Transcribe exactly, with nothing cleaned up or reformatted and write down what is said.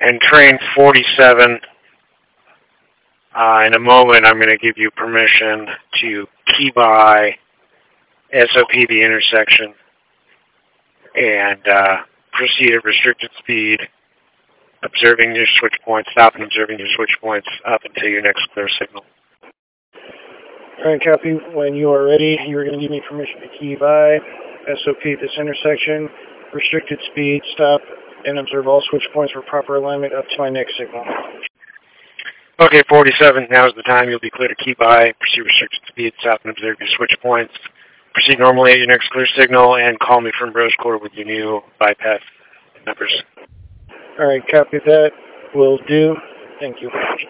And train forty-seven, uh, in a moment I'm going to give you permission to key by S O P the intersection and uh, proceed at restricted speed, observing your switch points, stop and observing your switch points up until your next clear signal. All right, copy. When you are ready, you are going to give me permission to key by S O P this intersection, restricted speed, stop, and observe all switch points for proper alignment up to my next signal. Okay, forty-seven, now is the time. You'll be clear to key by, proceed restricted speed, stop and observe your switch points. Proceed normally at your next clear signal, and call me from Rose Quarter with your new bypass numbers. All right, copy that. Will do. Thank you.